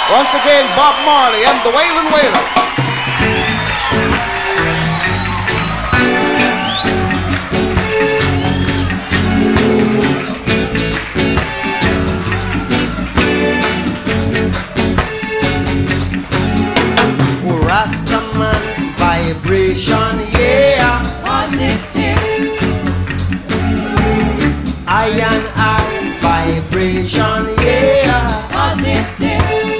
Once again, Bob Marley and the Wailin' Wailers. Rastaman vibration, yeah. Positive. I and I vibration,